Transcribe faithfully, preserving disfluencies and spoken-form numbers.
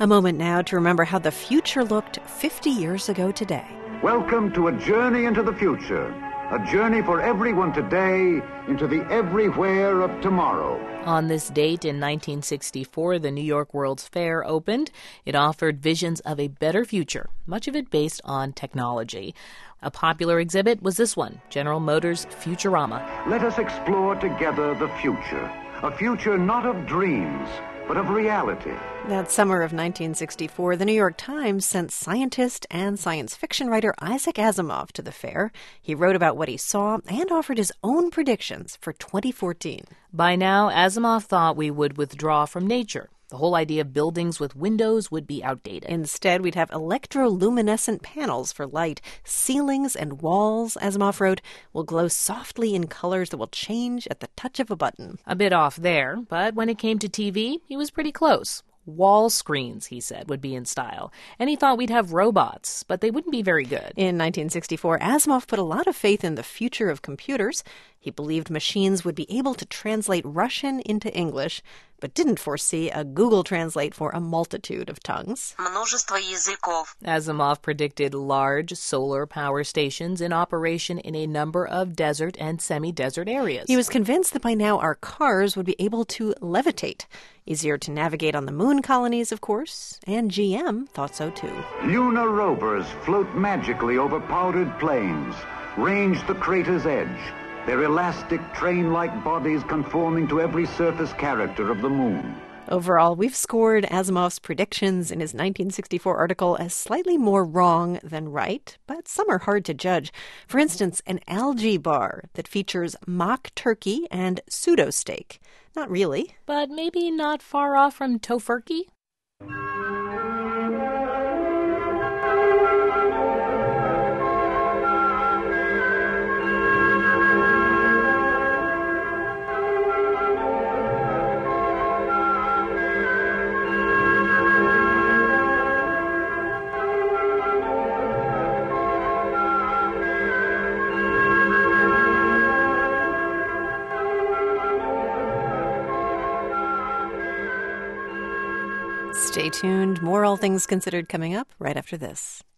A moment now to remember how the future looked fifty years ago today. Welcome to a journey into the future. A journey for everyone today into the everywhere of tomorrow. On this date in nineteen sixty-four, the New York World's Fair opened. It offered visions of a better future, much of it based on technology. A popular exhibit was this one, General Motors Futurama. Let us explore together the future. A future not of dreams, but of reality. That summer of nineteen sixty-four, the New York Times sent scientist and science fiction writer Isaac Asimov to the fair. He wrote about what he saw and offered his own predictions for twenty fourteen. By now, Asimov thought we would withdraw from nature. The whole idea of buildings with windows would be outdated. Instead, we'd have electroluminescent panels for light. Ceilings and walls, Asimov wrote, will glow softly in colors that will change at the touch of a button. A bit off there, but when it came to T V, he was pretty close. Wall screens, he said, would be in style. And he thought we'd have robots, but they wouldn't be very good. In nineteen sixty-four, Asimov put a lot of faith in the future of computers. He believed machines would be able to translate Russian into English, but didn't foresee a Google Translate for a multitude of tongues. Множество языков. Asimov predicted large solar power stations in operation in a number of desert and semi-desert areas. He was convinced that by now our cars would be able to levitate. Easier to navigate on the moon colonies, of course, and G M thought so too. Lunar rovers float magically over powdered plains, range the crater's edge, their elastic train-like bodies conforming to every surface character of the moon. Overall, we've scored Asimov's predictions in his nineteen sixty-four article as slightly more wrong than right, but some are hard to judge. For instance, an algae bar that features mock turkey and pseudo-steak. Not really. But maybe not far off from tofurkey? Stay tuned. More All Things Considered coming up right after this.